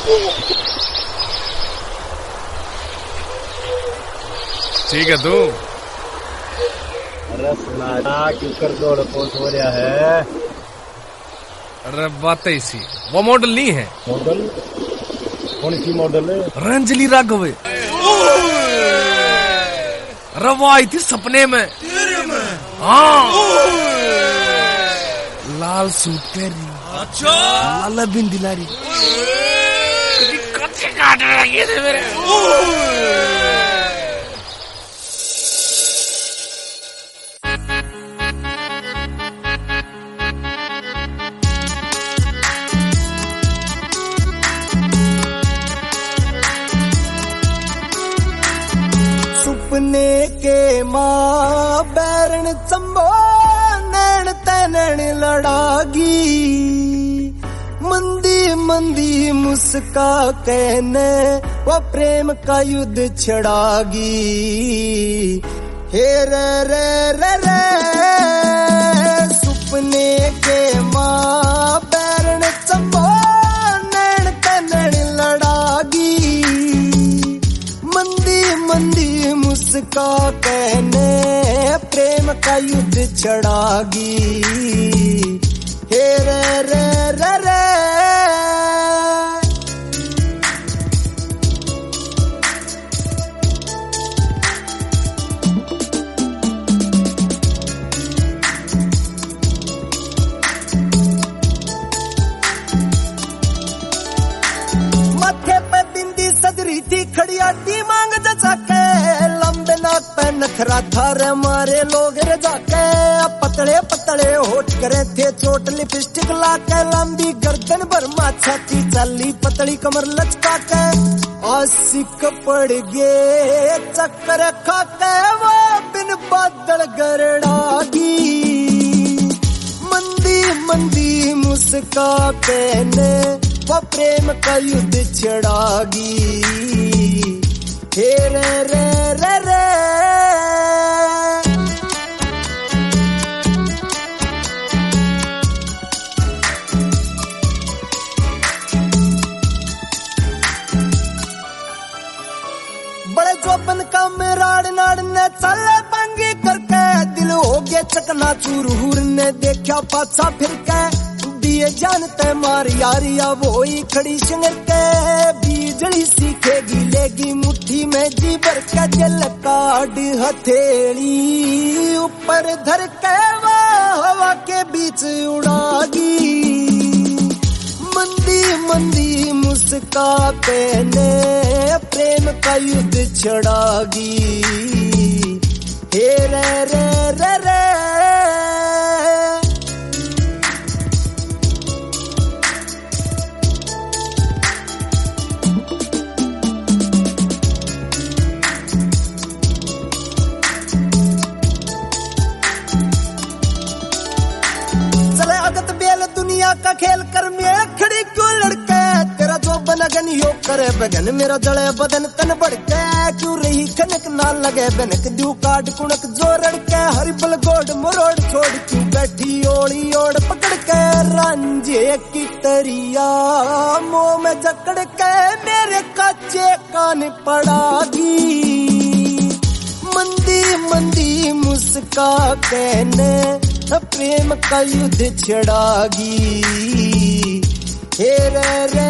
ठीक है तू। अरे सुना क्यों कर दो रिपोर्ट हो रहा है। अरे बात ऐसी वो मॉडल नहीं है। मॉडल कौन सी मॉडल है? रंजली राघव। अरे वो आई थी सपने में। हाँ लाल सूट पहनी। अच्छा लाला बिंदी लारी। कच्चे काट रहे थे मेरे। सुपने के माँ बैरण चंबो नैन तैनैन लड़ागी। मंदी मंदी मुस्का कहने वो प्रेम का युद्ध छड़ागी। हे रे रे रे रे सुपने के माँ बैरण चंबो नैन तैनैन लड़ागी। मंदी मंदी मुस्का कहने प्रेम का युद्ध छड़ागी। हे रे रे रे रे माथे पे बिंदी सजरी थी खड़ियाटी मांग जचा के। लंबे नाक पे नखरा था रे मारे लोग रे जाके। पतले पतले होठ करे थे चोट लिपस्टिक लाके। लंबी गर्दन भरमा छाती चाली पतली कमर लचका के। आशिक पड़ गए चक्कर खाके वो बिन बादल गरड़ागी। मंदी मंदी मुस्का कहने वो प्रेम का युद्ध छड़ागी। हे रे रे रे रे बड़े जोबन का मेराड़ नाड़ ने चले पंगी करके। दिल हो गया चकना चूर हुर ने देखा पाछा फिर के। दिए जानते मार यारिया वो ही खड़ी सिंगर के। बीजली सीखेगी लेगी मुट्ठी में जी भर के। जल काट हथेली ऊपर धर के वो हवा के बीच उड़ागी। मंदी मंदी मुस्का कहने प्रेम का युद्ध छड़ागी। हे रे रे रे रे दुनिया का खेल कर मैं खड़ी क्यों लड़के। तेरा जो बनगन यो करे बगन मेरा जड़े बदन तन बढ़के। क्यों रही कनक ना लगे बनक दू काट कुणक जो रड़के। हरी बल गोड मरोड़ छोड़ क्यों बैठी ओड़ी ओड़ पकड़ के। रांझे की तरिया मुंह में जकड़ के मेरे कच्चे कान पड़ागी। मंदी मंदी मुस्का कहने प्रेम का युद्ध छड़ागी। हे रे रे